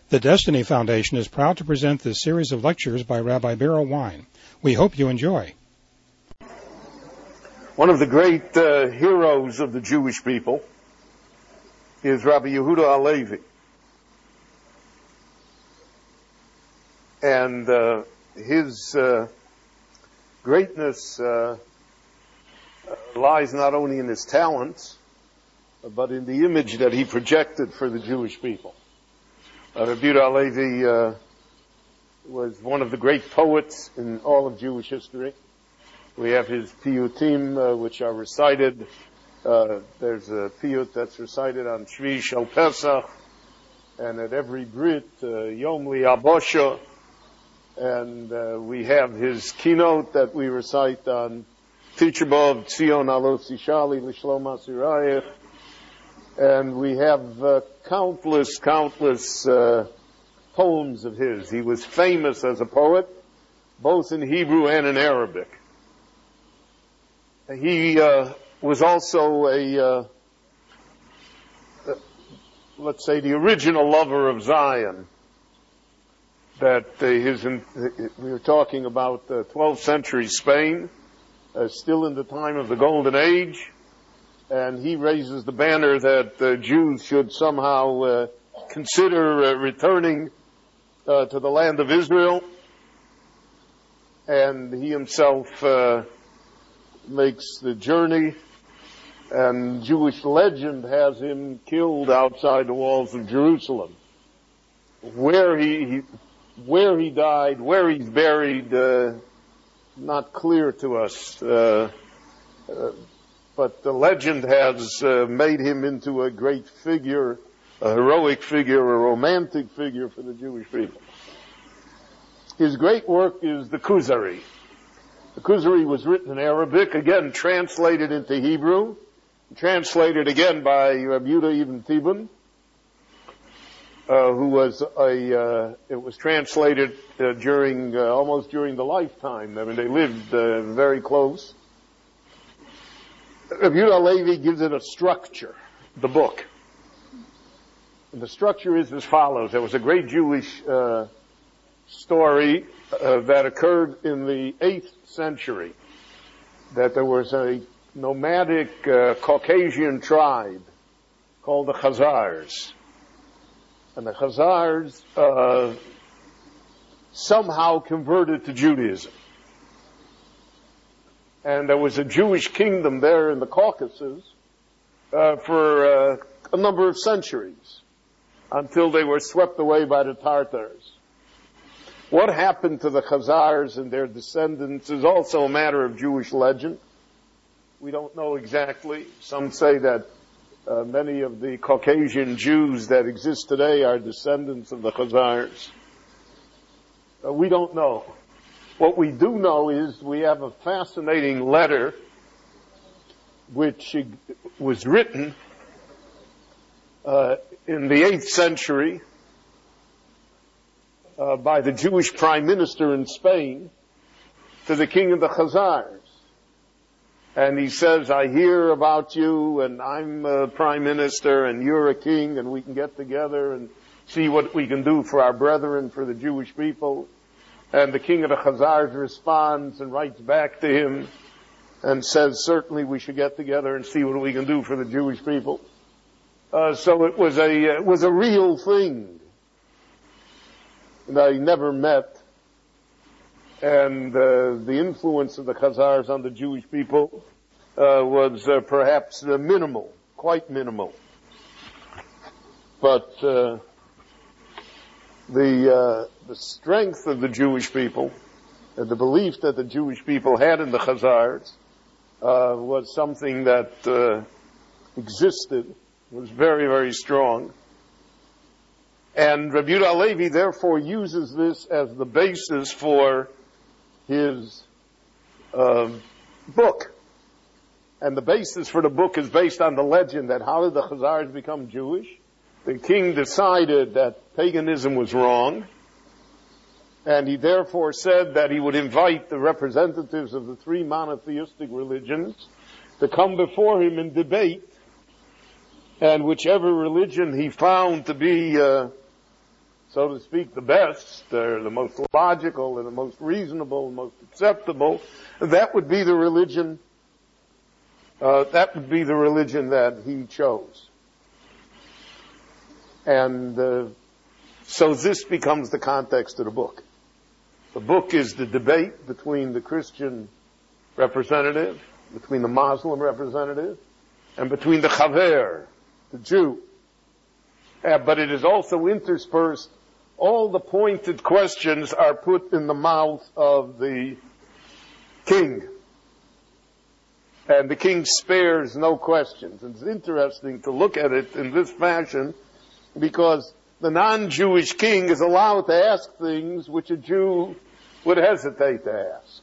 The Destiny Foundation is proud to present this series of lectures by Rabbi Beryl Wein. We hope you enjoy. One of the great heroes of the Jewish people is Rabbi Yehuda Halevi. And his greatness lies not only in his talents, but in the image that he projected for the Jewish people. Rabbi Yehuda Halevi was one of the great poets in all of Jewish history. We have his piyutim, which are recited. There's a piyut that's recited on Shvi Shel Pesach, and at every Brit, Yom Li'abosha. And we have his keynote that we recite on Tisha B'Av, Tzion Alos Yishali L'Shlom Asirayich. And we have countless poems of his. He was famous as a poet, both in Hebrew and in Arabic. He was also let's say, the original lover of Zion. That we were talking about 12th century Spain, still in the time of the Golden Age. And he raises the banner that Jews should somehow consider returning to the land of Israel. And he himself makes the journey. And Jewish legend has him killed outside the walls of Jerusalem. Where he died, where he's buried, not clear to us. But the legend has made him into a great figure, a heroic figure, a romantic figure for the Jewish people. His great work is the Kuzari. The Kuzari was written in Arabic, again translated into Hebrew, translated again by Rabbi Yehuda Ibn Tibbon, who was it was translated almost during the lifetime. I mean, they lived very close. Rabbi Yehuda Halevi gives it a structure, the book. And the structure is as follows. There was a great Jewish story that occurred in the 8th century, that there was a nomadic Caucasian tribe called the Khazars. And the Khazars somehow converted to Judaism. And there was a Jewish kingdom there in the Caucasus for a number of centuries, until they were swept away by the Tartars. What happened to the Khazars and their descendants is also a matter of Jewish legend. We don't know exactly. Some say that many of the Caucasian Jews that exist today are descendants of the Khazars. We don't know. What we do know is we have a fascinating letter which was written in the 8th century by the Jewish prime minister in Spain to the king of the Khazars. And he says, I hear about you, and I'm a prime minister, and you're a king, and we can get together and see what we can do for our brethren, for the Jewish people. And the king of the Khazars responds and writes back to him and says, certainly we should get together and see what we can do for the Jewish people. So it was a real thing. They never met. And the influence of the Khazars on the Jewish people was perhaps minimal, quite minimal. But the strength of the Jewish people, and the belief that the Jewish people had in the Khazars, was something that existed, was very, very strong. And Rabbi Yehuda Halevi therefore uses this as the basis for his book. And the basis for the book is based on the legend that how did the Khazars become Jewish? The king decided that paganism was wrong, and he therefore said that he would invite the representatives of the 3 monotheistic religions to come before him and debate, and whichever religion he found to be so to speak, the best, or the most logical, or the most reasonable, most acceptable, that would be the religion. That would be the religion that he chose. And so this becomes the context of the book. The book is the debate between the Christian representative, between the Muslim representative, and between the Chaver, the Jew. But it is also interspersed. All the pointed questions are put in the mouth of the king. And the king spares no questions. It's interesting to look at it in this fashion because the non-Jewish king is allowed to ask things which a Jew would hesitate to ask.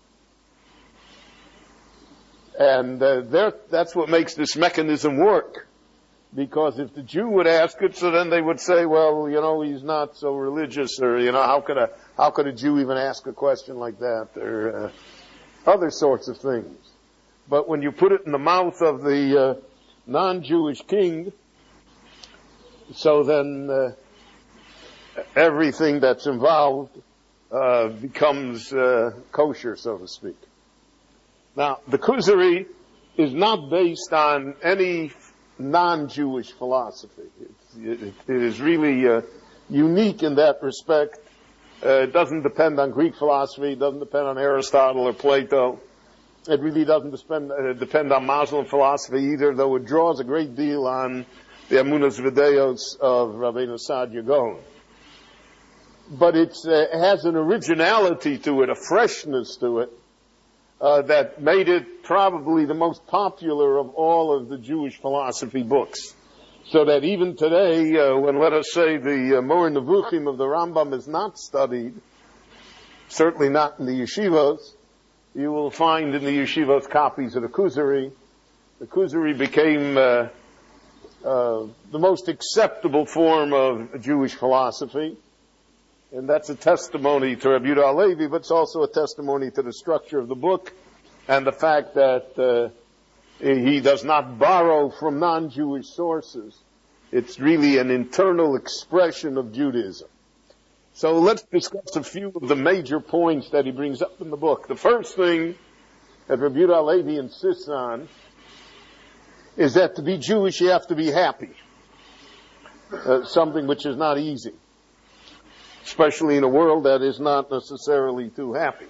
And that's what makes this mechanism work. Because if the Jew would ask it, so then they would say, well, he's not so religious, or, how could a Jew even ask a question like that, or other sorts of things. But when you put it in the mouth of the non-Jewish king, so then everything that's involved becomes kosher, so to speak. Now, the Kuzari is not based on any non-Jewish philosophy. It is really unique in that respect. It doesn't depend on Greek philosophy. It doesn't depend on Aristotle or Plato. It really doesn't depend on Muslim philosophy either, though it draws a great deal on the Amunas Videos of Rabbeinu Saadia Gaon. But it has an originality to it, a freshness to it, that made it probably the most popular of all of the Jewish philosophy books. So that even today, when, let us say, the Moreh Nevuchim of the Rambam is not studied, certainly not in the yeshivos, you will find in the yeshivos copies of the Kuzari. The Kuzari became the most acceptable form of Jewish philosophy. And that's a testimony to Rabbi Yehuda Halevi, but it's also a testimony to the structure of the book and the fact that he does not borrow from non-Jewish sources. It's really an internal expression of Judaism. So let's discuss a few of the major points that he brings up in the book. The first thing that Rabbi Yehuda Halevi insists on is that to be Jewish you have to be happy. Something which is not easy, especially in a world that is not necessarily too happy.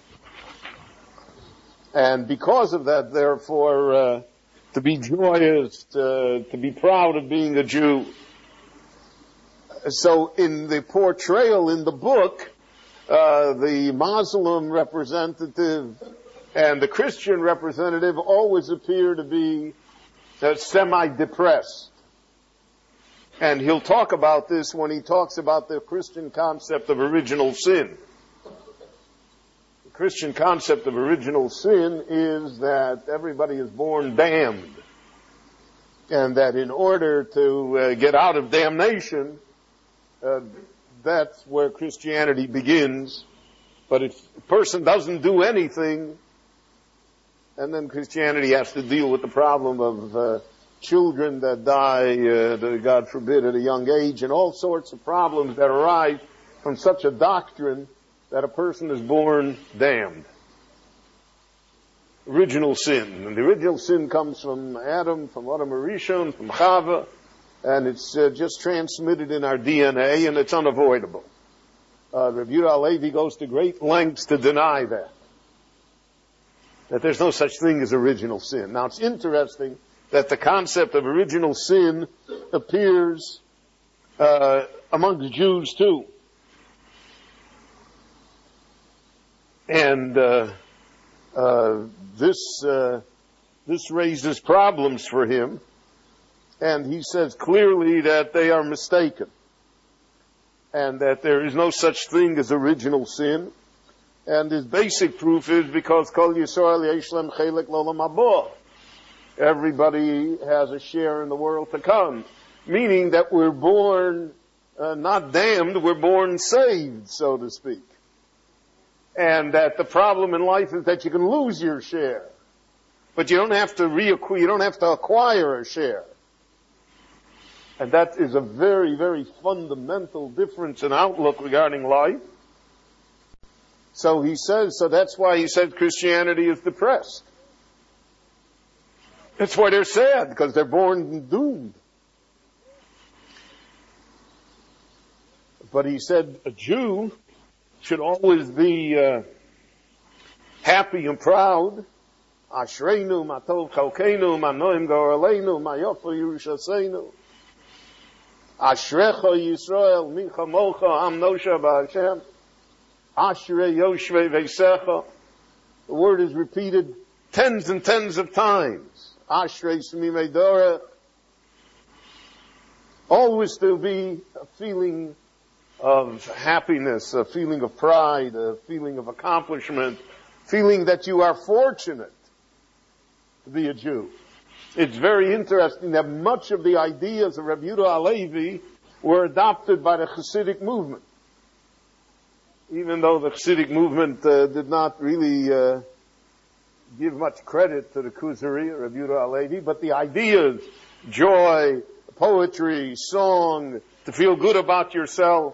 And because of that, therefore, to be joyous, to be proud of being a Jew. So in the portrayal in the book, the Muslim representative and the Christian representative always appear to be semi-depressed. And he'll talk about this when he talks about the Christian concept of original sin. The Christian concept of original sin is that everybody is born damned. And that in order to get out of damnation, that's where Christianity begins. But if a person doesn't do anything, and then Christianity has to deal with the problem of children that die, God forbid, at a young age, and all sorts of problems that arise from such a doctrine that a person is born damned. Original sin. And the original sin comes from Adam, from Adam Arishon, from Chava, and it's just transmitted in our DNA, and it's unavoidable. Rabbi Yehuda Halevi goes to great lengths to deny that there's no such thing as original sin. Now, it's interesting that the concept of original sin appears among Jews too. And this raises problems for him. And he says clearly that they are mistaken. And that there is no such thing as original sin. And his basic proof is because Kol Yisrael Yesh Lem Chelek L'Olam Haba. Everybody has a share in the world to come. Meaning that we're born not damned, we're born saved, so to speak. And that the problem in life is that you can lose your share. But you don't have to acquire a share. And that is a very, very fundamental difference in outlook regarding life. So he says, so that's why he said Christianity is depressed. That's why they're sad, because they're born doomed. But he said a Jew should always be happy and proud. Ashreinu, matov chalkeinu, manoim goraleinu, mayofa yerushaseinu. Ashrecha Yisrael, mincha mocha, am nosha ba'Hashem. Ashrei yoshvei veisecha. The word is repeated tens and tens of times. Ashrei smimei dorech. Always to be a feeling of happiness, a feeling of pride, a feeling of accomplishment, feeling that you are fortunate to be a Jew. It's very interesting that much of the ideas of Rabbi Yehuda Halevi were adopted by the Hasidic movement. Even though the Hasidic movement did not really give much credit to the Kuzari, Rabbi Yehuda Halevi, but the ideas, joy, poetry, song, to feel good about yourself.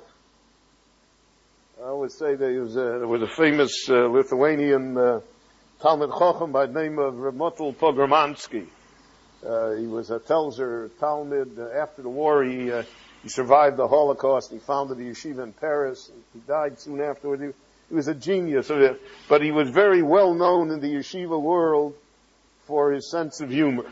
I always say there was a famous Lithuanian Talmid Chacham by the name of Ramotel Pogromansky. He was a Telzer Talmid. After the war, he survived the Holocaust. He founded the yeshiva in Paris. He died soon afterward. He was a genius of it, but he was very well known in the yeshiva world for his sense of humor,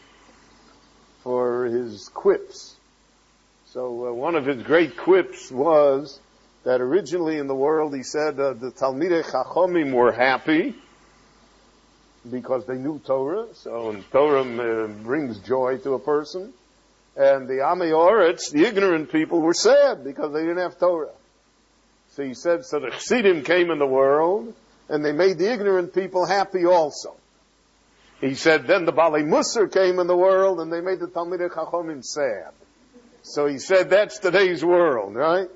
for his quips. So one of his great quips was that originally in the world, he said, the Talmidei Chachomim were happy because they knew Torah. So Torah brings joy to a person. And the Amei Oretz, the ignorant people, were sad because they didn't have Torah. So he said, so the Chassidim came in the world, and they made the ignorant people happy also. He said, then the Balei Musar came in the world, and they made the Talmidei Chachomim sad. So he said, that's today's world, right?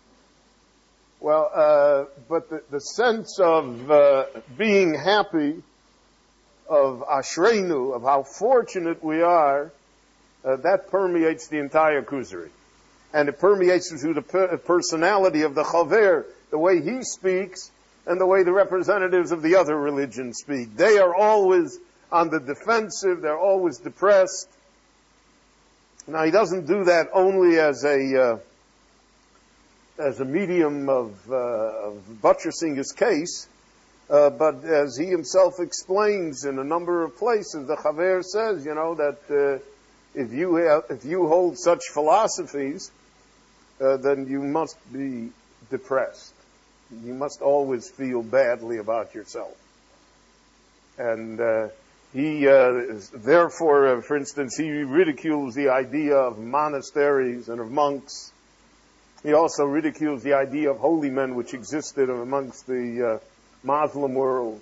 Well, but the sense of being happy, of Ashreinu, of how fortunate we are, that permeates the entire Kuzari. And it permeates through the personality of the Chaver, the way he speaks, and the way the representatives of the other religions speak. They are always on the defensive, they're always depressed. Now, he doesn't do that only as a medium of buttressing his case, but as he himself explains in a number of places, the Chaver says, that if you hold such philosophies, then you must be depressed. You must always feel badly about yourself. And he, therefore, for instance, he ridicules the idea of monasteries and of monks. He also ridicules the idea of holy men which existed amongst the Muslim world.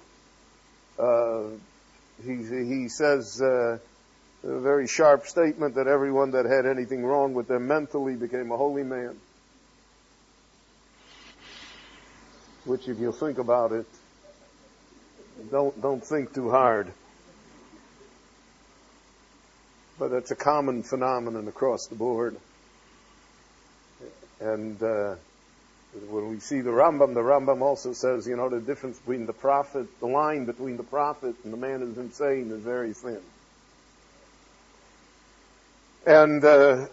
He says a very sharp statement that everyone that had anything wrong with them mentally became a holy man. Which, if you think about it, don't think too hard. But it's a common phenomenon across the board. And when we see the Rambam also says, the difference between the prophet, the line between the prophet and the man who's insane is very thin. And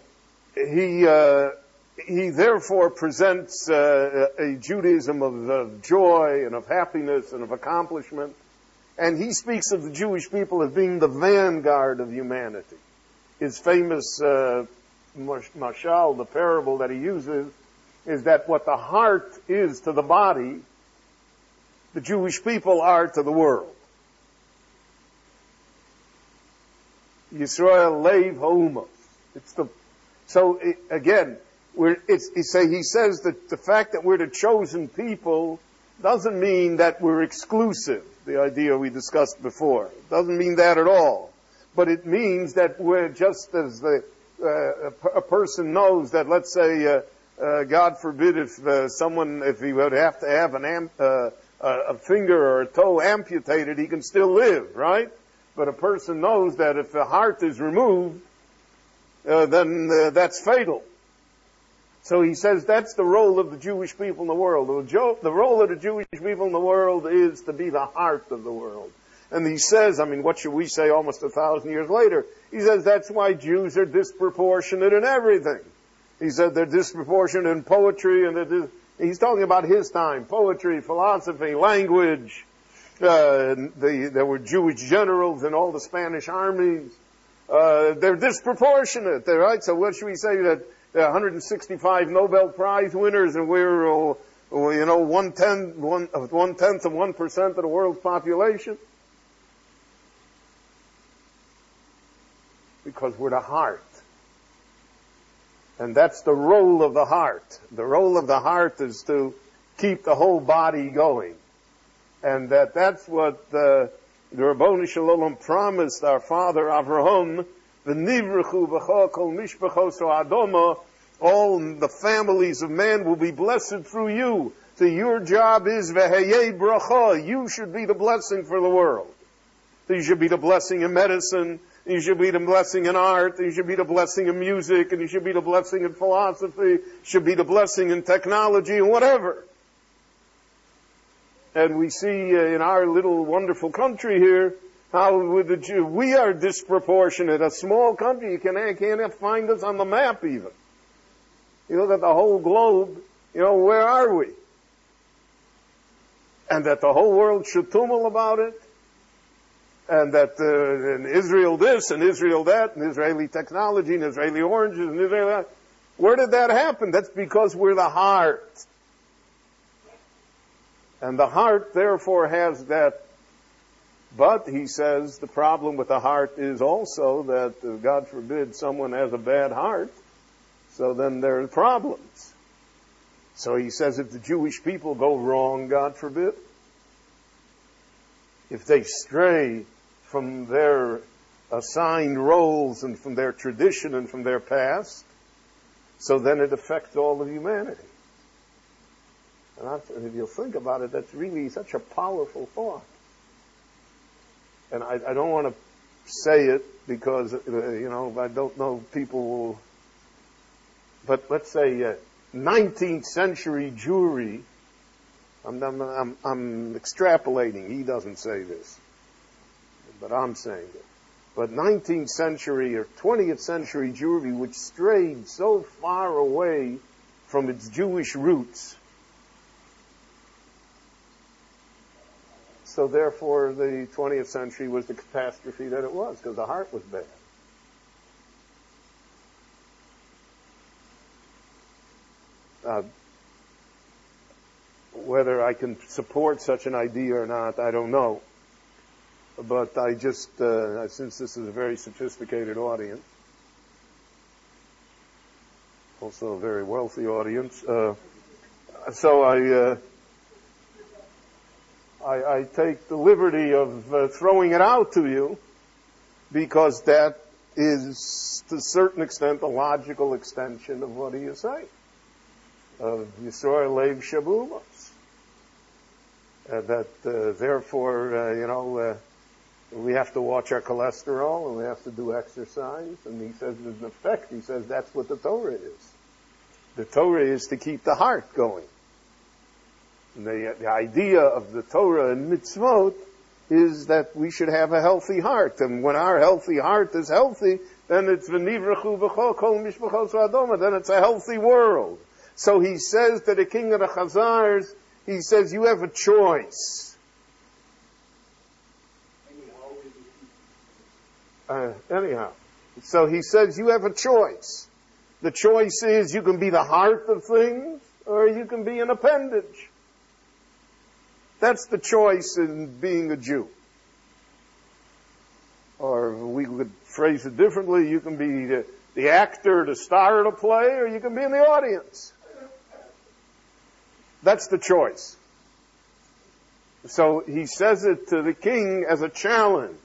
he therefore presents a Judaism of joy and of happiness and of accomplishment. And he speaks of the Jewish people as being the vanguard of humanity. His famous mashal, the parable that he uses, is that what the heart is to the body, the Jewish people are to the world. Yisrael leiv ha'umah. He says that the fact that we're the chosen people doesn't mean that we're exclusive, the idea we discussed before. It doesn't mean that at all. But it means that we're just as a person knows that, let's say, God forbid, if he would have to have a finger or a toe amputated, he can still live, right? But a person knows that if the heart is removed, then that's fatal. So he says that's the role of the Jewish people in the world. The role of the Jewish people in the world is to be the heart of the world. And he says, what should we say almost 1,000 years later? He says that's why Jews are disproportionate in everything. He said they're disproportionate in poetry, and he's talking about his time. Poetry, philosophy, language. There were Jewish generals in all the Spanish armies. They're disproportionate. Right? So what should we say? That there are 165 Nobel Prize winners, and we're, one-tenth of 1% of the world's population? Because we're the heart. And that's the role of the heart. The role of the heart is to keep the whole body going. And that's what the Rabboni Shalom promised our father Avraham, V'nivrechu b'cha kol mishpachos ha'adama, all the families of man will be blessed through you. So your job is v'heyei bracha. You should be the blessing for the world. So you should be the blessing in medicine, you should be the blessing in art, you should be the blessing in music, and you should be the blessing in philosophy, you should be the blessing in technology, and whatever. And we see in our little wonderful country here, how with the Jew, we are disproportionate. A small country, you can't find us on the map even. You look at the whole globe, where are we? And that the whole world should tumult about it. And that in Israel this, and Israel that, and Israeli technology, and Israeli oranges, and Israel that. Where did that happen? That's because we're the heart. And the heart, therefore, has that. But, he says, the problem with the heart is also that, God forbid, someone has a bad heart, so then there are problems. So he says if the Jewish people go wrong, God forbid, if they stray from their assigned roles and from their tradition and from their past, so then it affects all of humanity. And if you'll think about it, that's really such a powerful thought. And I don't want to say it because, I don't know people will, but let's say 19th century Jewry, I'm extrapolating, he doesn't say this, but I'm saying it. But 19th century or 20th century Jewry, which strayed so far away from its Jewish roots, so therefore the 20th century was the catastrophe that it was, because the heart was bad. Whether I can support such an idea or not, I don't know. But I just, since this is a very sophisticated audience, also a very wealthy audience, so I take the liberty of throwing it out to you, because that is, to a certain extent, a logical extension of what he is saying. Of Yisroel Lev Shabulos. Therefore, we have to watch our cholesterol, and we have to do exercise. And he says, in effect, he says that's what the Torah is. The Torah is to keep the heart going. And the idea of the Torah and mitzvot is that we should have a healthy heart. And when our healthy heart is healthy, then it's v'nivrechu b'cha kol mishpachos ha'adama. Then it's a healthy world. So he says to the king of the Chazars, he says, you have a choice. Anyhow. So he says, you have a choice. The choice is you can be the heart of things, or you can be an appendage. That's the choice in being a Jew. Or we could phrase it differently, you can be the actor, the star of the play, or you can be in the audience. That's the choice. So he says it to the king as a challenge,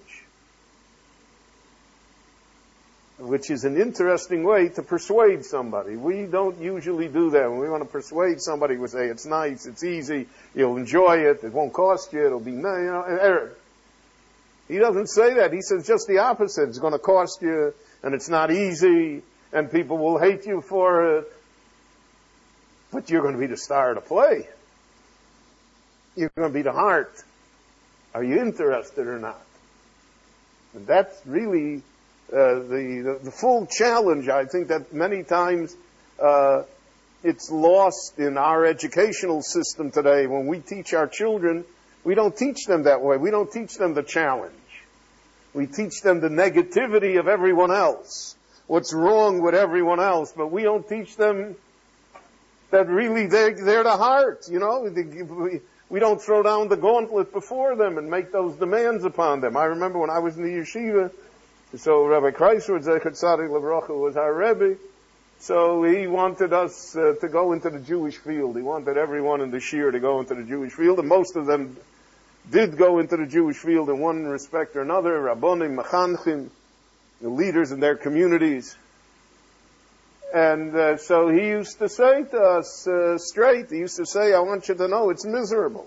which is an interesting way to persuade somebody. We don't usually do that. When we want to persuade somebody, we say, it's nice, it's easy, you'll enjoy it, it won't cost you, it'll be, He doesn't say that. He says just the opposite. It's going to cost you, and it's not easy, and people will hate you for it, but you're going to be the star of the play. You're going to be the heart. Are you interested or not? And that's really the full challenge. I think that many times it's lost in our educational system today. When we teach our children, we don't teach them that way. We don't teach them the challenge. We teach them the negativity of everyone else, what's wrong with everyone else, but we don't teach them that really they're the heart, you know. We don't throw down the gauntlet before them and make those demands upon them. I remember when I was in the yeshiva, so Rabbi Kreisler, Zecher Tzadik Livracha, was our Rebbe, so he wanted us to go into the Jewish field. He wanted everyone in the Shir to go into the Jewish field, and most of them did go into the Jewish field in one respect or another, Rabbonim, Machanchim, the leaders in their communities. And so he used to say to us straight, he used to say, I want you to know it's miserable.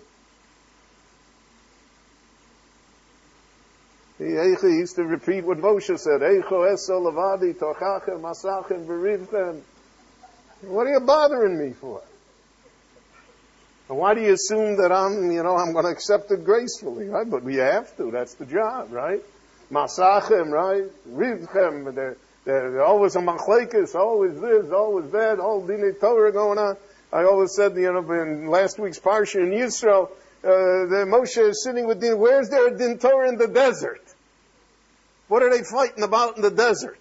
He used to repeat what Moshe said, Eicho eso levadi tochachem masachem berivchem. What are you bothering me for? And why do you assume that I'm going to accept it gracefully, right? But we have to, that's the job, right? Masachem, right? Rivchem, There's always a machlekes, always this, always that, all dinei Torah going on. I always said, in last week's parsha in Yisrael, the Moshe is sitting with din. Where's there a din Torah in the desert? What are they fighting about in the desert?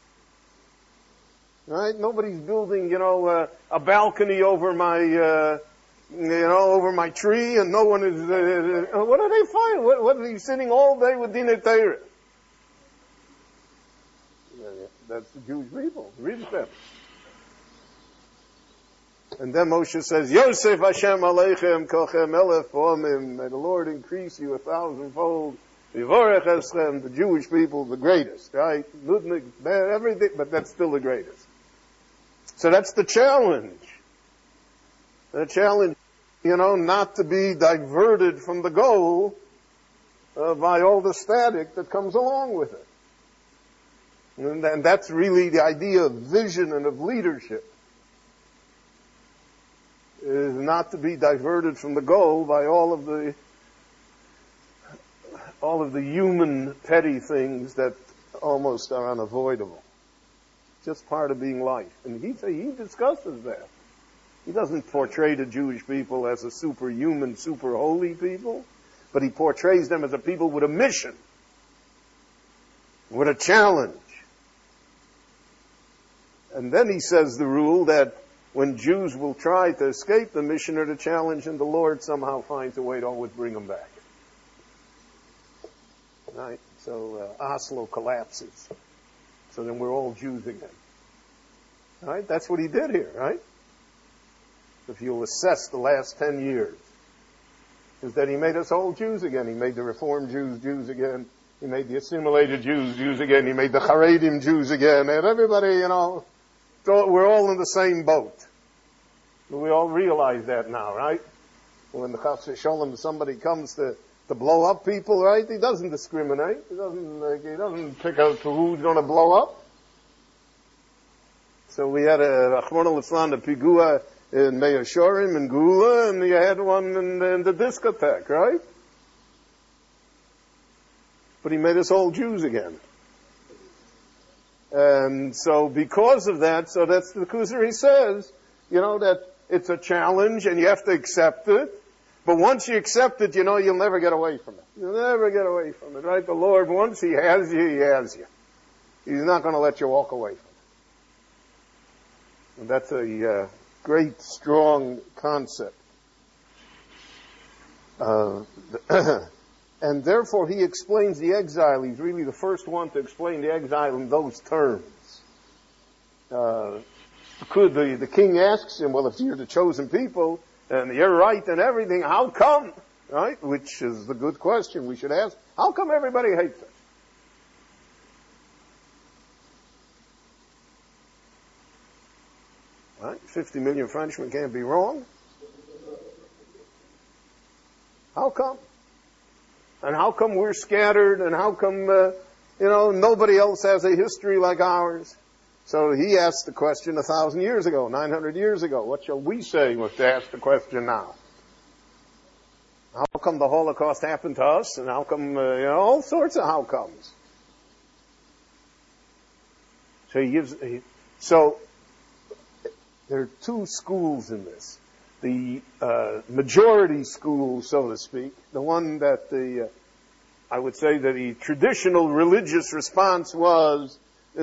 Right? Nobody's building, a balcony over my, over my tree, and no one is. What are they fighting? What are they sitting all day with dinei Torah? That's the Jewish people. Read them. And then Moshe says, Yosef Hashem Aleichem Kochem Elef Omim. May the Lord increase you 1,000-fold. Vivorech Eschem, the Jewish people, the greatest, right? Ludnik, everything, but that's still the greatest. So that's the challenge. The challenge, not to be diverted from the goal by all the static that comes along with it. And that's really the idea of vision and of leadership, is not to be diverted from the goal by all of the human petty things that almost are unavoidable. Just part of being life. And he discusses that. He doesn't portray the Jewish people as a superhuman, super holy people, but he portrays them as a people with a mission, with a challenge. And then he says the rule that when Jews will try to escape the mission or the challenge, and the Lord somehow finds a way to always bring them back. Right? So Oslo collapses. So then we're all Jews again. Right? That's what he did here, right? If you'll assess the last 10 years, is that he made us all Jews again. He made the Reformed Jews Jews again. He made the assimilated Jews Jews again. He made the Haredim Jews again. And everybody, we're all in the same boat. We all realize that now, right? When the Chas v'Sholom, somebody comes to blow up people, right? He doesn't discriminate. He doesn't pick out who's going to blow up. So we had a Rachmana litzlan, a pigua in Mea Shorim in Gula, and you had one in the discotheque, right? But he made us all Jews again. And so because of that, so that's the Kuzari says, that it's a challenge and you have to accept it. But once you accept it, you'll never get away from it. You'll never get away from it, right? The Lord, once He has you, He has you. He's not going to let you walk away from it. And that's a great, strong concept. And therefore he explains the exile. He's really the first one to explain the exile in those terms. The king asks him, well, if you're the chosen people, and you're right and everything, how come? Right? Which is the good question we should ask. How come everybody hates us? Right? 50 million Frenchmen can't be wrong. How come? And how come we're scattered? And how come Nobody else has a history like ours. So he asked the question 1,000 years ago, 900 years ago. What shall we say to ask the question now? How come the Holocaust happened to us? And how come, all sorts of how comes. So there are two schools in this. The majority school, so to speak, the one that I would say that the traditional religious response was,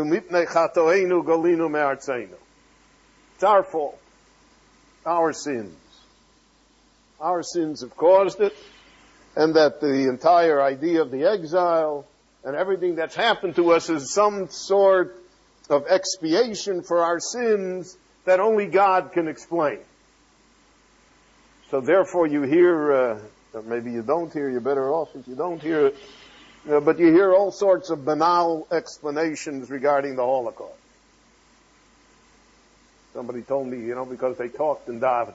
it's our fault. Our sins. Our sins have caused it, and that the entire idea of the exile and everything that's happened to us is some sort of expiation for our sins that only God can explain. So therefore you hear, or maybe you don't hear, you're better off if you don't hear it, but you hear all sorts of banal explanations regarding the Holocaust. Somebody told me, because they talked in davening.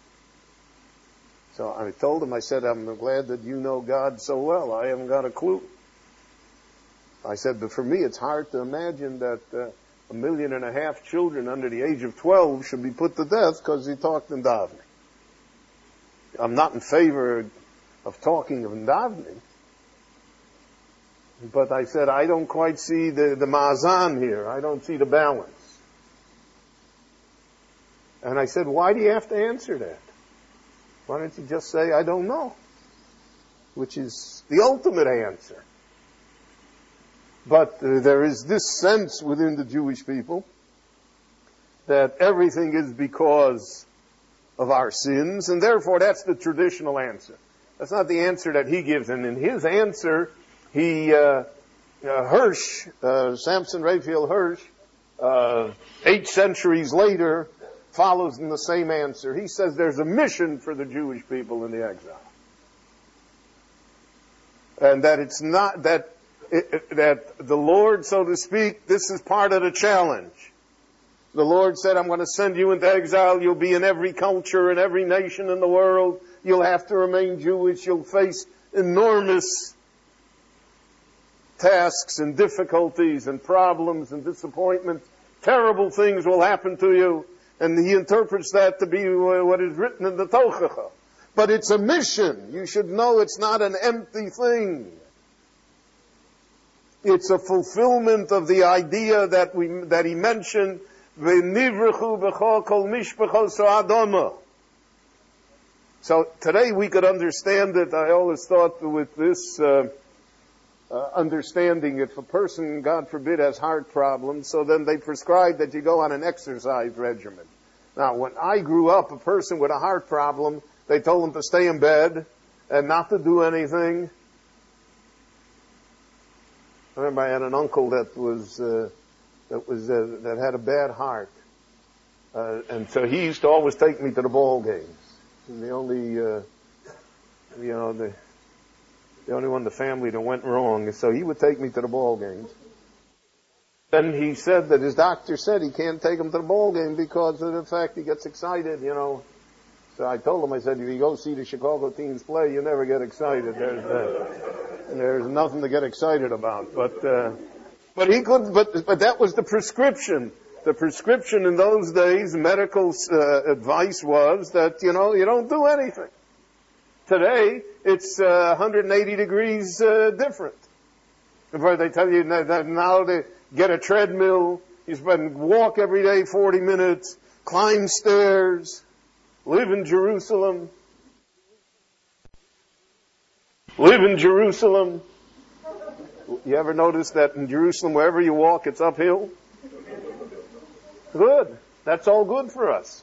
So I told him, I said, I'm glad that you know God so well. I haven't got a clue. I said, but for me it's hard to imagine that 1.5 million children under the age of 12 should be put to death because he talked in davening. I'm not in favor of talking in davening. But I said, I don't quite see the ma'azan here. I don't see the balance. And I said, why do you have to answer that? Why don't you just say, I don't know? Which is the ultimate answer. But there is this sense within the Jewish people that everything is because of our sins, and therefore that's the traditional answer. That's not the answer that he gives. And in his answer, Hirsch, Samson Raphael Hirsch, 8 centuries later, follows in the same answer. He says there's a mission for the Jewish people in the exile. And that it's not, that the Lord, so to speak, this is part of the challenge. The Lord said, I'm going to send you into exile. You'll be in every culture and every nation in the world. You'll have to remain Jewish. You'll face enormous tasks and difficulties and problems and disappointments. Terrible things will happen to you. And he interprets that to be what is written in the Tochacha. But it's a mission. You should know it's not an empty thing. It's a fulfillment of the idea that he mentioned, V'nivrechu b'cho kol mishpacho so'adoma. So today we could understand it. I always thought with this understanding, if a person, God forbid, has heart problems, so then they prescribe that you go on an exercise regimen. Now, when I grew up, a person with a heart problem, they told him to stay in bed and not to do anything. I remember I had an uncle that had a bad heart, and so he used to always take me to the ball games. And the only, the only one in the family that went wrong. So he would take me to the ball games. Then he said that his doctor said he can't take him to the ball game because of the fact he gets excited, So I told him, I said, if you go see the Chicago teams play, you never get excited. There's nothing to get excited about. But that was the prescription. The prescription in those days, medical advice was that, you don't do anything. Today, it's 180 degrees different. Where they tell you that now they get a treadmill, you walk every day 40 minutes, climb stairs, live in Jerusalem. Live in Jerusalem. You ever notice that in Jerusalem, wherever you walk, it's uphill? Good. That's all good for us.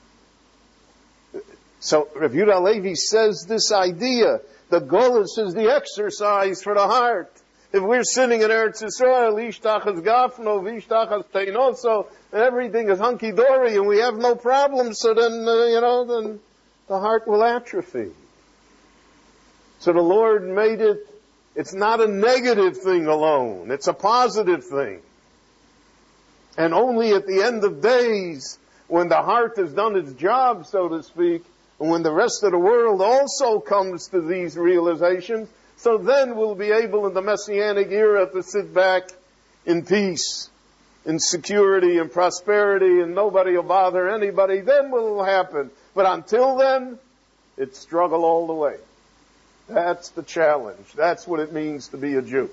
So Rav Yehuda Halevi says this idea, the golus is the exercise for the heart. If we're sitting in Eretz Yisrael, ishtachas gafno, vishtachas teinoso, and everything is hunky-dory and we have no problems, so then, then the heart will atrophy. So the Lord made it's not a negative thing alone, it's a positive thing. And only at the end of days, when the heart has done its job, so to speak, and when the rest of the world also comes to these realizations, so then we'll be able in the Messianic era to sit back in peace, in security and prosperity, and nobody will bother anybody, then what will happen? But until then, it's struggle all the way. That's the challenge. That's what it means to be a Jew.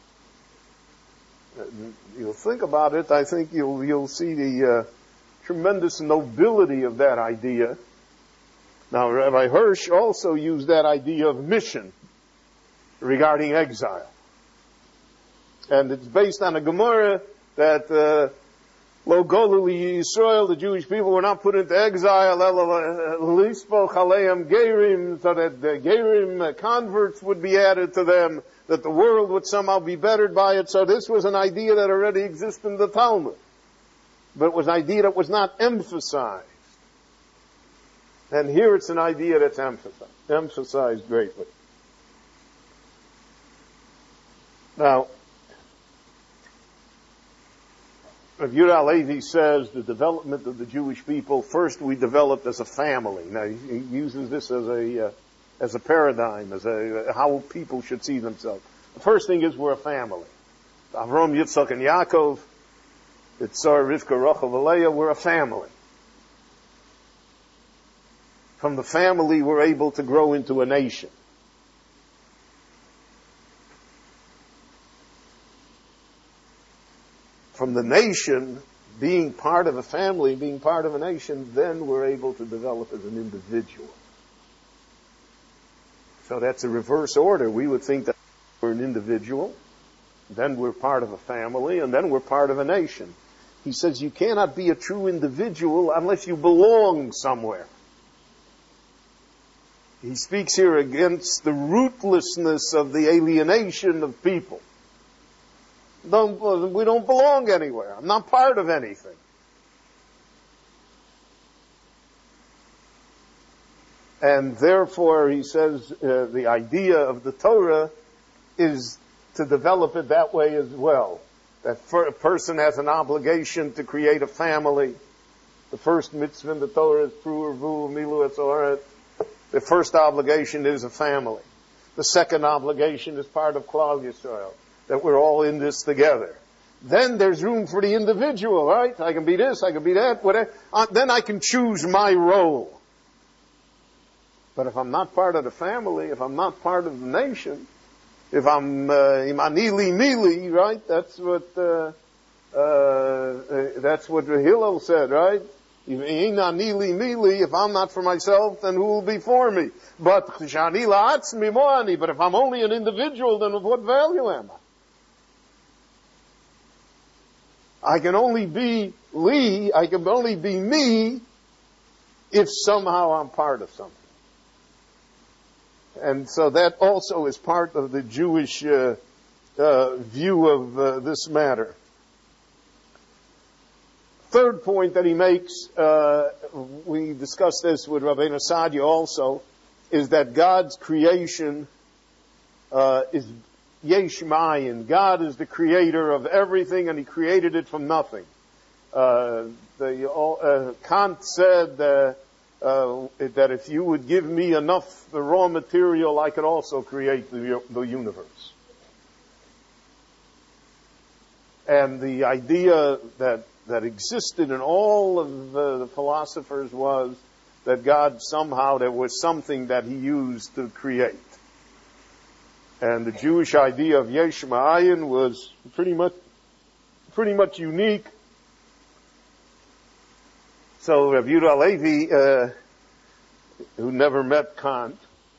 You'll think about it, I think you'll see the tremendous nobility of that idea. Now, Rabbi Hirsch also used that idea of mission regarding exile. And it's based on a Gemara that Lo Golu Yisrael, the Jewish people, were not put into exile, Lispo Chaleim Gerim, so that the Gerim converts would be added to them, that the world would somehow be bettered by it. So this was an idea that already existed in the Talmud. But it was an idea that was not emphasized. And here it's an idea that's emphasized greatly. Now, Rav Yehuda Halevi says the development of the Jewish people, first we developed as a family. Now, he uses this as a paradigm, as how people should see themselves. The first thing is we're a family. Avram, Yitzchak, and Yaakov, Yitzhar, Rivka, Rachel, and Leah, we're a family. From the family, we're able to grow into a nation. From the nation, being part of a family, being part of a nation, then we're able to develop as an individual. So that's a reverse order. We would think that we're an individual, then we're part of a family, and then we're part of a nation. He says you cannot be a true individual unless you belong somewhere. He speaks here against the rootlessness of the alienation of people. We don't belong anywhere. I'm not part of anything. And therefore, he says, the idea of the Torah is to develop it that way as well. That a person has an obligation to create a family. The first mitzvah in the Torah is Pru Urvu Milu Etzoret. The first obligation is a family. The second obligation is part of Klal Yisrael, that we're all in this together. Then there's room for the individual, right? I can be this, I can be that, whatever. Then I can choose my role. But if I'm not part of the family, if I'm not part of the nation, if I'm imanili mili, right? That's what Hillel said, right? If I'm not for myself, then who will be for me? But if I'm only an individual, then of what value am I? I can only be Li, I can only be me, if somehow I'm part of something. And so that also is part of the Jewish view of this matter. Third point that he makes, we discussed this with Rabbeinu Sadia also, is that God's creation is Yesh Mayin. God is the creator of everything, and He created it from nothing. Kant said that if you would give me enough the raw material, I could also create the universe. And the idea that existed in all of the philosophers was that God somehow, there was something that He used to create. And the Jewish idea of Yesh Ma'ayin was pretty much unique. So Rabbi Yehuda Halevi, who never met Kant,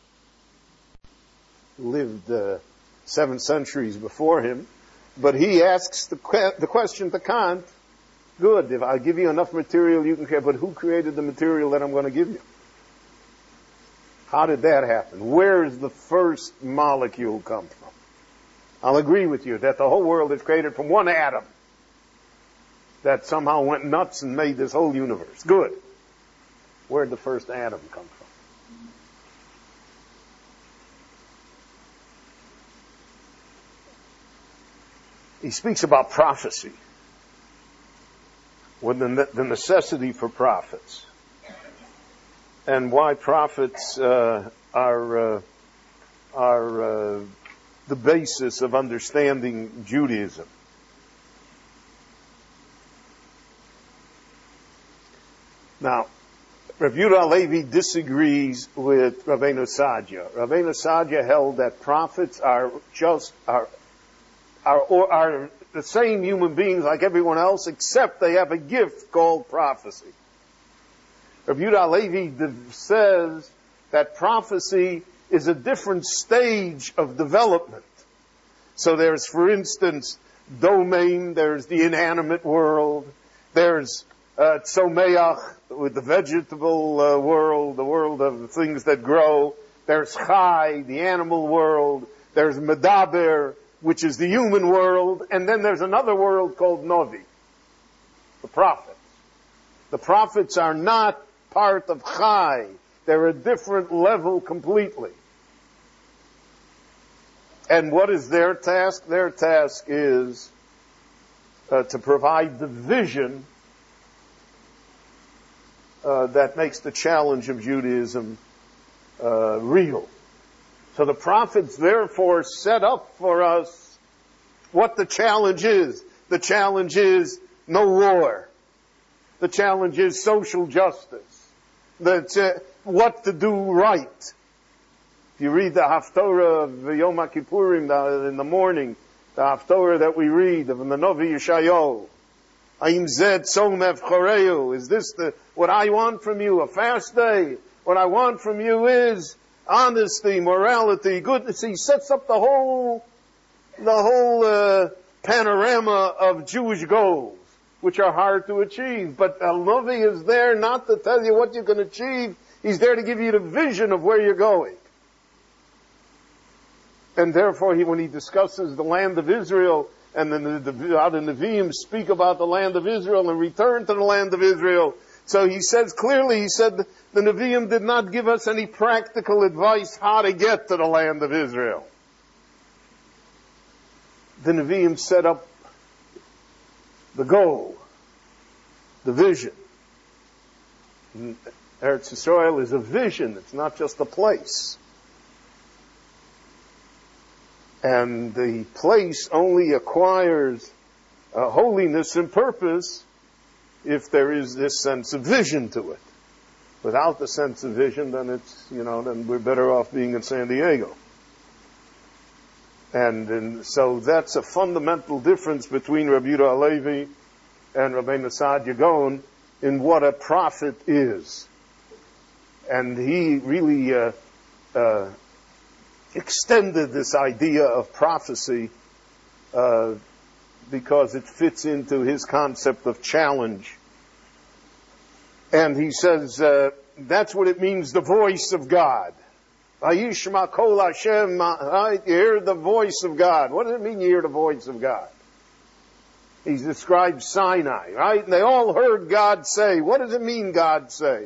lived 7 centuries before him, but he asks the question to Kant, good, if I give you enough material you can create, but who created the material that I'm going to give you? How did that happen? Where does the first molecule come from? I'll agree with you that the whole world is created from one atom that somehow went nuts and made this whole universe. Good. Where did the first atom come from? He speaks about prophecy, with the necessity for prophets, and why prophets are the basis of understanding Judaism. Now, Rabbi Yehuda Halevi disagrees with Rabbeinu Sadia. Rabbeinu Sadia held that prophets are the same human beings like everyone else, except they have a gift called prophecy. Rabbi Yehuda Halevi says that prophecy is a different stage of development. So there's, for instance, domain, there's the inanimate world, there's tzomeach, with the vegetable world, the world of the things that grow, there's chai, the animal world, there's medaber, which is the human world, and then there's another world called novi, the prophets. The prophets are not part of chai, they're a different level completely. And what is their task? Their task is to provide the vision that makes the challenge of Judaism real. So the prophets therefore set up for us what the challenge is. The challenge is no war. The challenge is social justice. What to do right. If you read the Haftorah of Yom Kippurim in the morning, the Haftorah that we read of the Novi Yeshayahu, Aim Zed Somev Choreu, is this what I want from you, a fast day? What I want from you is honesty, morality, goodness. He sets up the whole panorama of Jewish goals, which are hard to achieve. But Al-Navi is there not to tell you what you can achieve. He's there to give you the vision of where you're going. And therefore, when he discusses the land of Israel, and then the Nevi'im speak about the land of Israel and return to the land of Israel. So he says clearly, the Nevi'im did not give us any practical advice how to get to the land of Israel. The Nevi'im set up the goal, the vision. Eretz Yisrael is a vision, it's not just a place. And the place only acquires holiness and purpose if there is this sense of vision to it. Without the sense of vision, then then we're better off being in San Diego. And so that's a fundamental difference between Rabbi Yehuda Halevi and Rabbeinu Sadia Gaon in what a prophet is. And he really extended this idea of prophecy because it fits into his concept of challenge. And he says that's what it means, the voice of God. Vayishma kol Hashem, right? You hear the voice of God. What does it mean you hear the voice of God? He describes Sinai, right? And they all heard God say. What does it mean God say?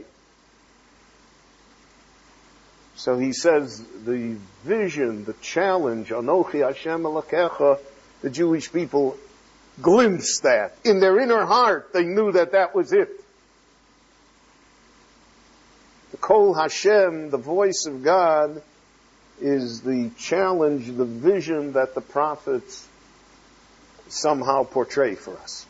So he says the vision, the challenge, Anochi Hashem Elokecha, the Jewish people glimpsed that. In their inner heart, they knew that was it. The Kol Hashem, the voice of God, is the challenge, the vision that the prophets somehow portray for us.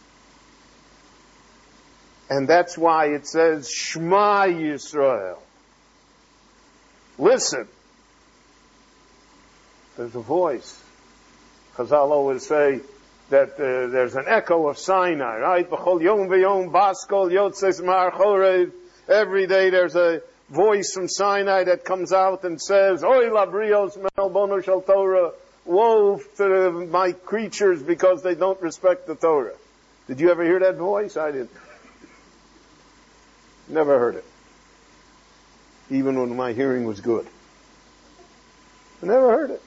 And that's why it says, Shema Yisrael. Listen. There's a voice. Chazal always say that there's an echo of Sinai, right? B'chol yom v'yom baskol yotzes mar chorev. Every day there's a voice from Sinai that comes out and says, Oy labrios melbono shel Torah. Woe to my creatures because they don't respect the Torah. Did you ever hear that voice? I didn't. Never heard it. Even when my hearing was good. I never heard it.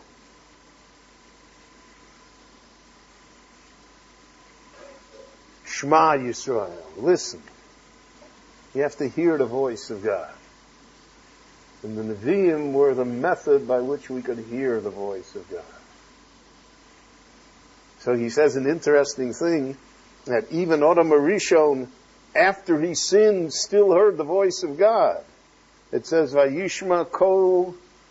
Shema Yisrael. Listen. You have to hear the voice of God. And the Nevi'im were the method by which we could hear the voice of God. So he says an interesting thing, that even Adam Arishon, after he sinned, still heard the voice of God. It says, Vayishma kol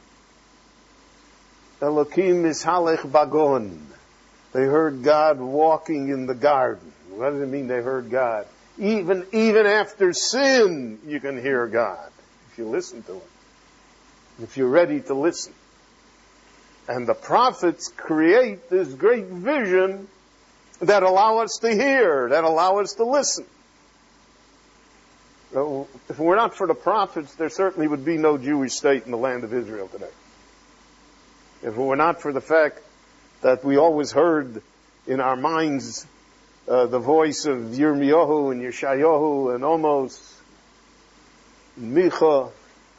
Elokim mishalech bagon. They heard God walking in the garden. What does it mean they heard God? Even after sin, you can hear God if you listen to Him. If you're ready to listen. And the prophets create this great vision that allow us to hear, that allow us to listen. So, if it were not for the prophets, there certainly would be no Jewish state in the land of Israel today. If it were not for the fact that we always heard in our minds the voice of Yirmiyahu and Yeshayahu and Amos and Micha,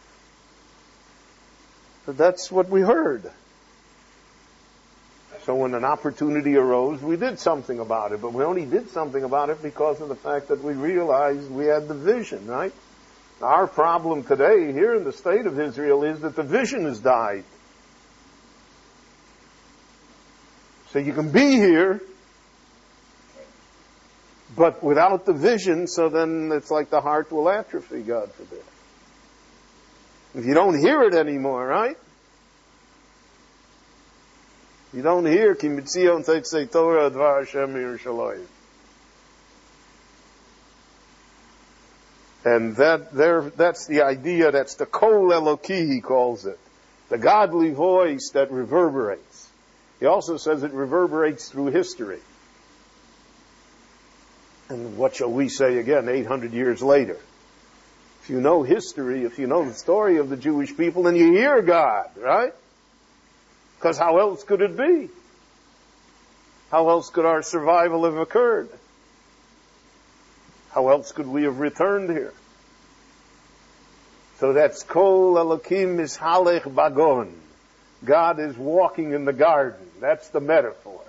that's what we heard. So when an opportunity arose, we did something about it. But we only did something about it because of the fact that we realized we had the vision, right? Our problem today here in the state of Israel is that the vision has died. So you can be here, but without the vision, so then it's like the heart will atrophy, God forbid. If you don't hear it anymore, right? You don't hear Ki Mitzion Tetzei Torah Dvar Hashem Yerushalayim. And that's the idea, that's the Kol Eloki, he calls it. The godly voice that reverberates. He also says it reverberates through history. And what shall we say again, 800 years later? If you know history, if you know the story of the Jewish people, then you hear God, right? Because how else could it be? How else could our survival have occurred? How else could we have returned here? So that's Kol Elokim Mishalech Bagon. God is walking in the garden. That's the metaphor.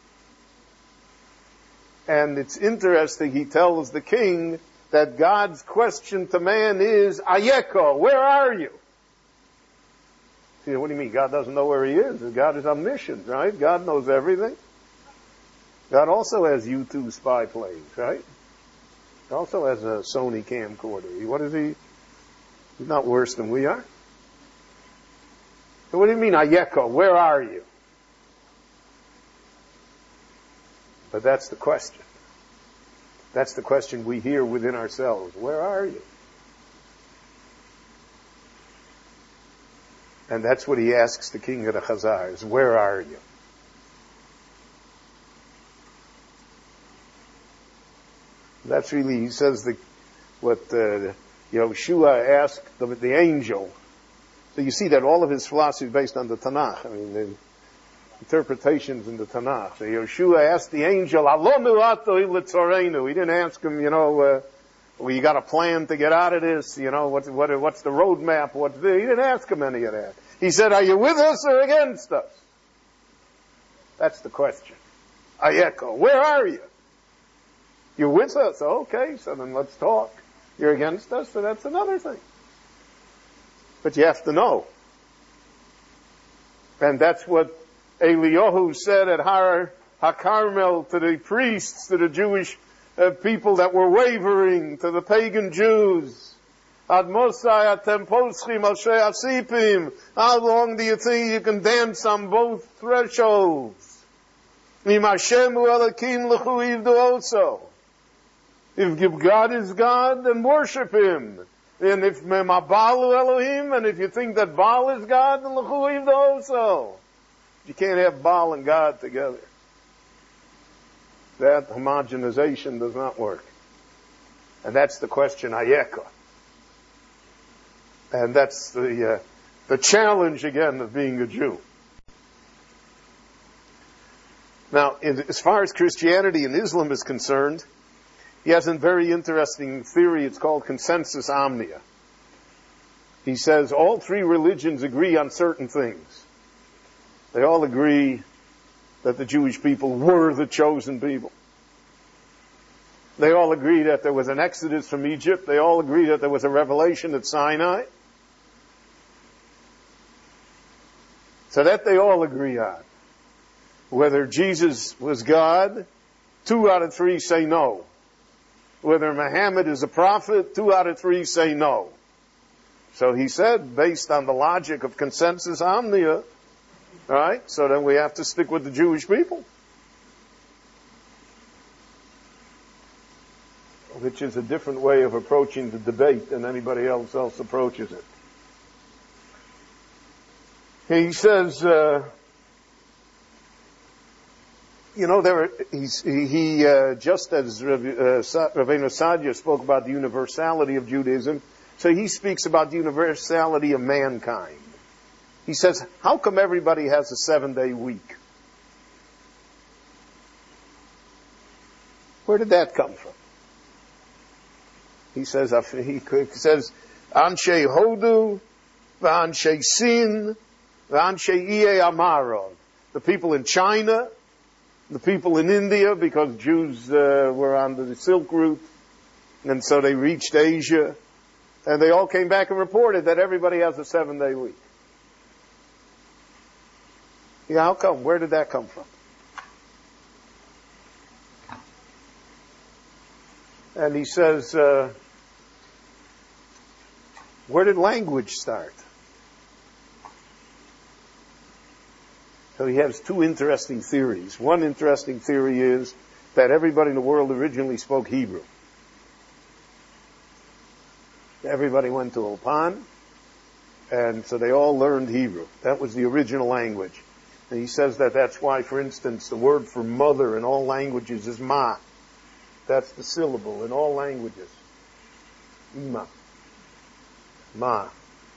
And it's interesting, he tells the king that God's question to man is, Ayeko, where are you? See, what do you mean? God doesn't know where he is. God is omniscient, right? God knows everything. God also has U2 spy planes, right? He also has a Sony camcorder. What is he? He's not worse than we are. So what do you mean, Ayeko, where are you? But that's the question. That's the question we hear within ourselves. Where are you? And that's what he asks the king of the Chazars. Where are you? That's really, he says, what Yehoshua asked the angel. So you see that all of his philosophy is based on the Tanakh. I mean, the interpretations in the Tanakh. So Yehoshua asked the angel, Alonu atoi letzorenu. He didn't ask him, well, you got a plan to get out of this? What's the roadmap? He didn't ask him any of that. He said, are you with us or against us? That's the question. Ayeko, where are you? You're with us? Okay, so then let's talk. You're against us, so that's another thing. But you have to know. And that's what Eliyahu said at Har HaKarmel to the priests, to the Jewish people that were wavering, to the pagan Jews. Ad Mosai atem poschim al she'asipim. How long do you think you can dance on both thresholds? Im Hashemu Elokim l'chu ivdu also. If God is God, then worship Him. And if Baal Elohim, and if you think that Baal is God, then l'chu ivdu also. You can't have Baal and God together. That homogenization does not work. And that's the question, Ayeka. And that's the challenge, again, of being a Jew. Now, as far as Christianity and Islam is concerned, he has a very interesting theory. It's called consensus omnia. He says all three religions agree on certain things. They all agree that the Jewish people were the chosen people. They all agree that there was an exodus from Egypt. They all agree that there was a revelation at Sinai. So that they all agree on. Whether Jesus was God, 2 out of 3 say no. Whether Muhammad is a prophet, 2 out of 3 say no. So he said, based on the logic of consensus omnia, right? So then we have to stick with the Jewish people. which is a different way of approaching the debate than anybody else approaches it. He says, just as Rabbeinu Sadia spoke about the universality of Judaism, so he speaks about the universality of mankind. He says, how come everybody has a 7-day week? Where did that come from? He says, Anshe Hodu, Anshe Sin, Anshe Iye Amarov. The people in China, the people in India, because Jews were on the Silk Route, and so they reached Asia, and they all came back and reported that everybody has a 7-day week. Yeah, how come? Where did that come from? And he says, where did language start? So he has two interesting theories. One interesting theory is that everybody in the world originally spoke Hebrew. Everybody went to Ulpan, and so they all learned Hebrew. That was the original language. And he says that that's why, for instance, the word for mother in all languages is ma. That's the syllable in all languages. Ima. Ma.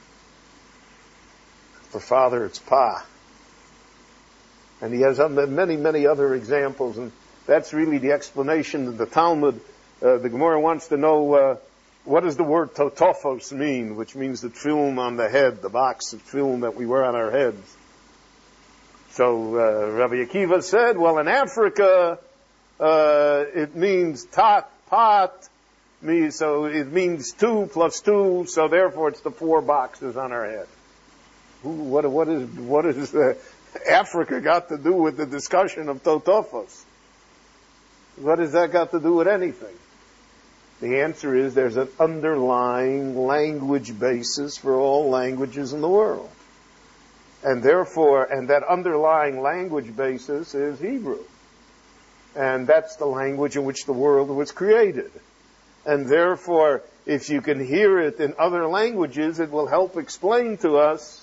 For father, it's pa. And he has many, many other examples, and that's really the explanation of the Talmud. The Gemara wants to know what does the word totofos mean, which means the tefillin on the head, the box of tefillin that we wear on our heads. So Rabbi Akiva said, well, in Africa, it means pot, so it means 2 plus 2, so therefore it's the 4 boxes on our head. What is Africa got to do with the discussion of totofos? What has that got to do with anything? The answer is there's an underlying language basis for all languages in the world. And therefore, and that underlying language basis is Hebrew. And that's the language in which the world was created. And therefore, if you can hear it in other languages, it will help explain to us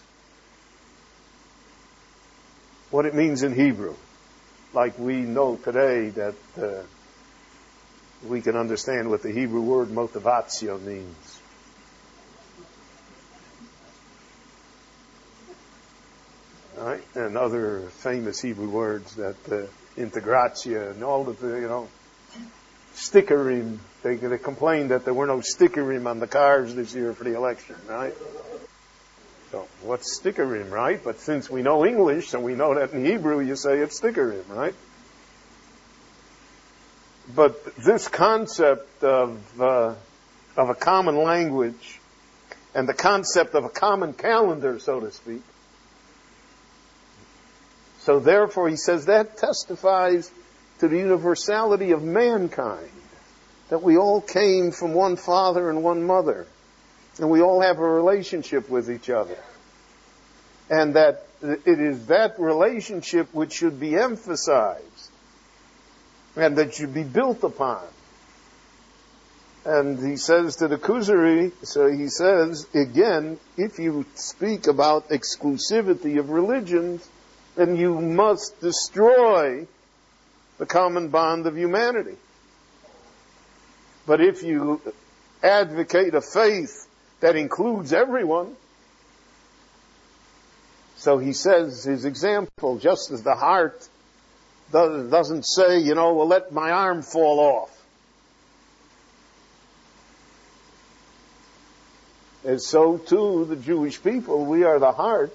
what it means in Hebrew. Like we know today that we can understand what the Hebrew word motivatio means. Right? And other famous Hebrew words that integratio and all of the, stickerim. They complained that there were no stickerim on the cars this year for the election, right? So what's stickerim, right? But since we know English, so we know that in Hebrew you say it's stickerim, right? But this concept of a common language and the concept of a common calendar, so to speak. So therefore, he says that testifies to the universality of mankind, that we all came from one father and one mother, and we all have a relationship with each other. And that it is that relationship which should be emphasized, and that should be built upon. And he says to the Kuzari, so he says, again, if you speak about exclusivity of religions, then you must destroy the common bond of humanity. But if you advocate a faith that includes everyone, so he says his example, just as the heart doesn't say, well, let my arm fall off. And so too, the Jewish people, we are the heart.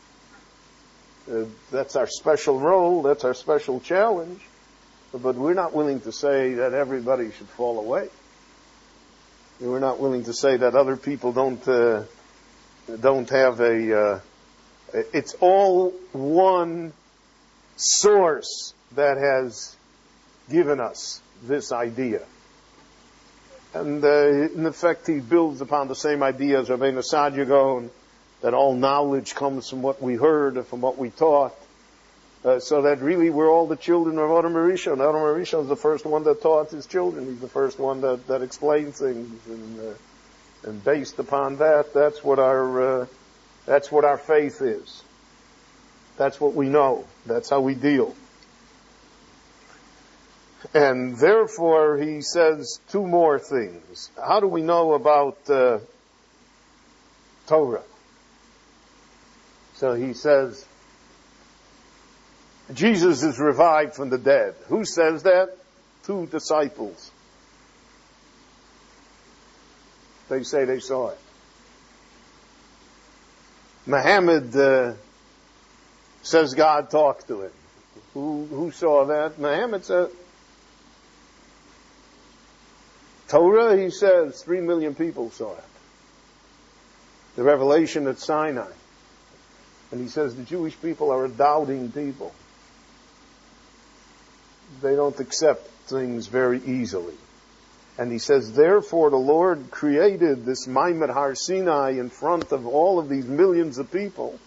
That's our special role, that's our special challenge. But we're not willing to say that everybody should fall away. We're not willing to say that other people don't have it's all one source that has given us this idea. And in effect, he builds upon the same idea as Rabbeinu Sadia Gaon, that all knowledge comes from what we heard, from what we taught. So that really we're all the children of Adam Rishon. Adam Rishon is the first one that taught his children. He's the first one that explained things, and based upon that, that's what our faith is. That's what we know. That's how we deal. And therefore, he says two more things. How do we know about Torah? So he says, Jesus is revived from the dead. Who says that? Two disciples. They say they saw it. Muhammad says God talked to him. Who saw that? Muhammad said. Torah, he says, 3 million people saw it. The revelation at Sinai. And he says the Jewish people are a doubting people. They don't accept things very easily. And he says, therefore the Lord created this Maimed Har Sinai in front of all of these millions of people,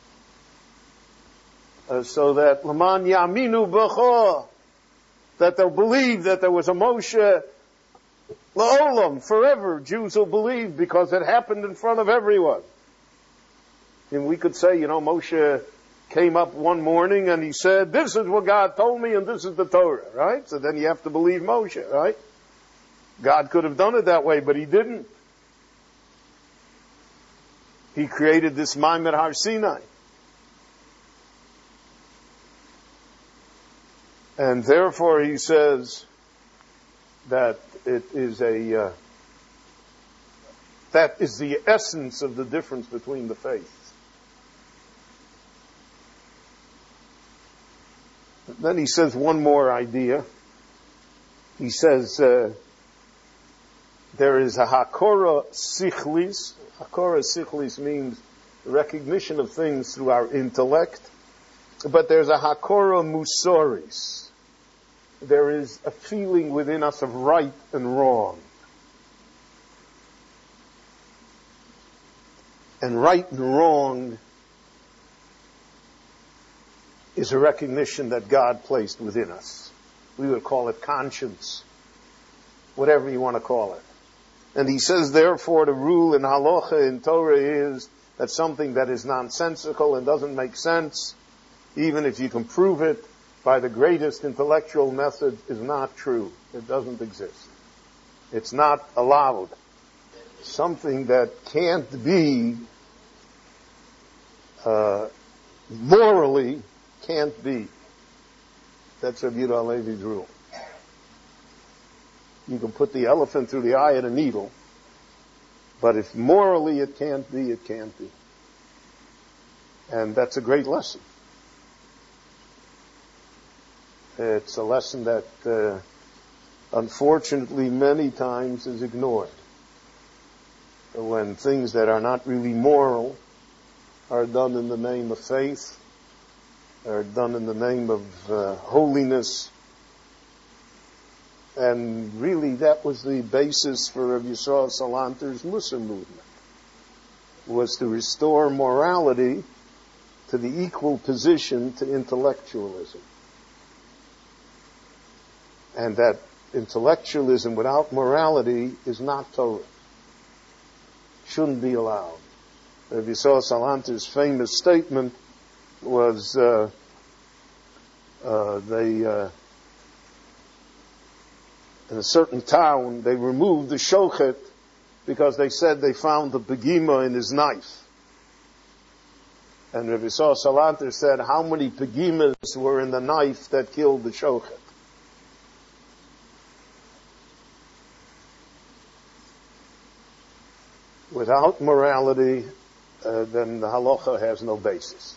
so that Laman Yaminu B'cho, that they'll believe that there was a Moshe La'olam, forever. Jews will believe because it happened in front of everyone. And we could say, Moshe came up one morning and he said, this is what God told me and this is the Torah, right? So then you have to believe Moshe, right? God could have done it that way, but he didn't. He created this Maimed Har Sinai. And therefore he says that it is that is the essence of the difference between the faiths. Then he says one more idea. He says there is a Hakora Sichlis. Hakora Sichlis means recognition of things through our intellect. But there's a Hakora Musoris. There is a feeling within us of right and wrong. And right and wrong is a recognition that God placed within us. We would call it conscience. Whatever you want to call it. And he says, therefore, the rule in halacha, in Torah, is that something that is nonsensical and doesn't make sense, even if you can prove it by the greatest intellectual method, is not true. It doesn't exist. It's not allowed. Something that can't be, morally can't be. That's Rabbi Yehuda Halevi's rule. You can put the elephant through the eye of a needle, but if morally it can't be, it can't be. And that's a great lesson. It's a lesson that, unfortunately, many times is ignored. When things that are not really moral are done in the name of faith, are done in the name of holiness. And really that was the basis for Rabbi Yisrael Salanter's Musar movement, was to restore morality to the equal position to intellectualism. And that intellectualism without morality is not Torah. Shouldn't be allowed. Rabbi Yisrael Salanter's famous statement was in a certain town, they removed the shochet because they said they found the pegima in his knife. And Rabbi Yisrael Salanter said, how many pegimas were in the knife that killed the shochet? Without morality, then the halacha has no basis.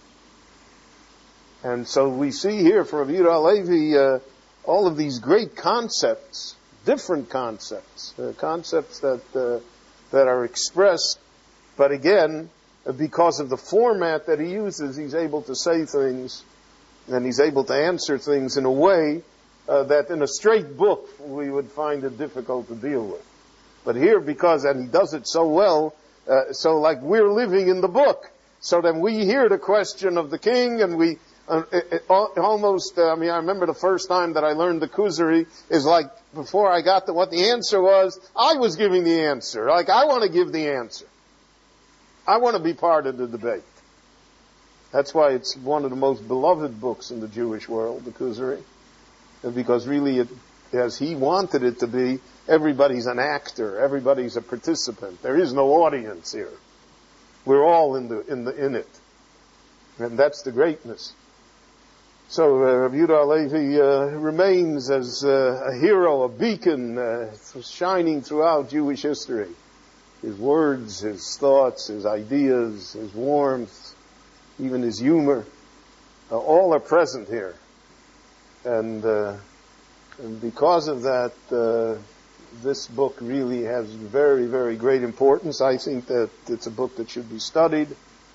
And so we see here from Rabbi Yehuda Halevi all of these great concepts, different concepts, concepts that are expressed, but again, because of the format that he uses, he's able to say things and he's able to answer things in a way that in a straight book we would find it difficult to deal with. But here, and he does it so well, so like we're living in the book. So then we hear the question of the king and we Almost, I remember the first time that I learned the Kuzari is like before I got to what the answer was, I was giving the answer. Like, I want to give the answer. I want to be part of the debate. That's why it's one of the most beloved books in the Jewish world, the Kuzari. And because really, as he wanted it to be, everybody's an actor, everybody's a participant. There is no audience here. We're all in it. And that's the greatness. So Rabbi Yehuda Halevi remains as a hero, a beacon, shining throughout Jewish history. His words, his thoughts, his ideas, his warmth, even his humor, all are present here. And because of that, this book really has very, very great importance. I think that it's a book that should be studied,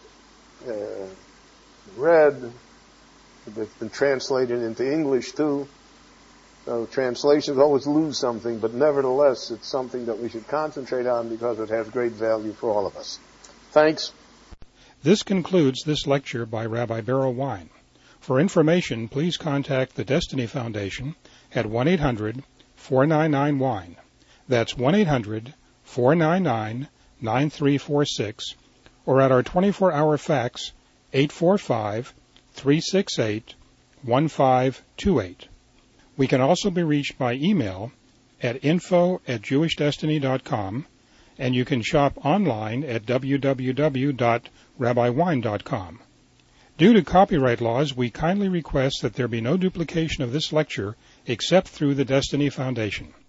read. It's been translated into English too. So translations always lose something, but nevertheless, it's something that we should concentrate on because it has great value for all of us. Thanks. This concludes this lecture by Rabbi Beryl Wine. For information, please contact the Destiny Foundation at 1-800-499-WINE. That's 1-800-499-9346, or at our 24-hour fax, 845-368-1528. We can also be reached by email at info@jewishdestiny.com, and you can shop online at www.rabbiwine.com. Due to copyright laws, we kindly request that there be no duplication of this lecture except through the Destiny Foundation.